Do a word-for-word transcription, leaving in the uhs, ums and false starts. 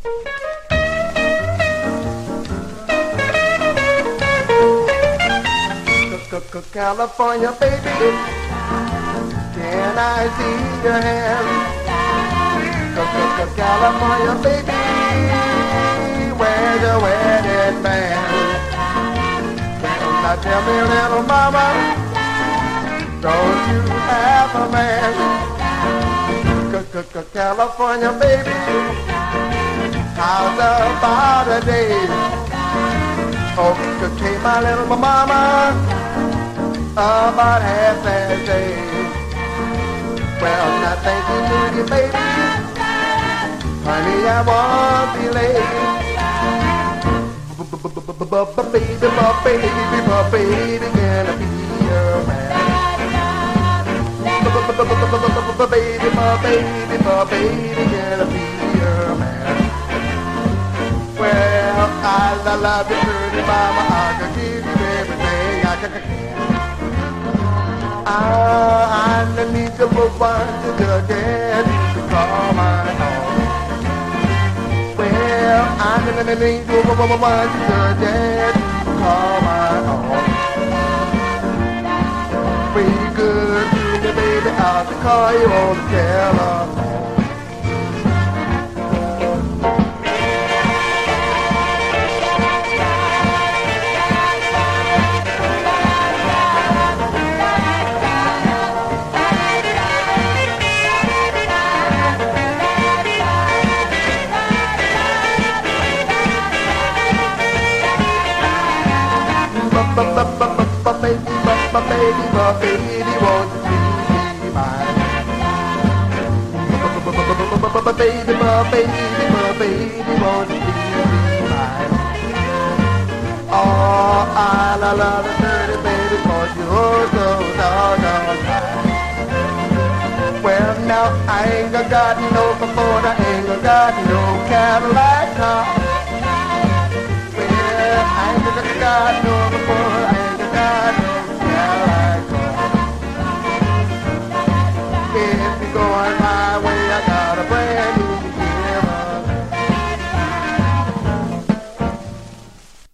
California, baby, can I see your hand? California, baby, where's your wedding band? Now tell me, little mama, don't you have a man? California, baby, how's about a day? Oh, okay, my little mama, about half past eight. Well, now thank you to you, baby. Honey, I won't be late. Baby, my baby, my baby, can I be your man? Baby, my baby, my baby, can I be your man? Well, I love you, pretty mama. I can give you everything I can. I, I need to move on to the dead to call my own. Well, I'm gonna need to move on to the dead to call my own. Be good to me, baby, I'll call you on the telephone. My baby, my baby, won't you please be mine? My baby, my baby, my baby, won't you please be mine? Oh, I love the dirty baby, cause you're so doggone fine. Well, now I ain't got no Ford, I ain't got no Cadillac.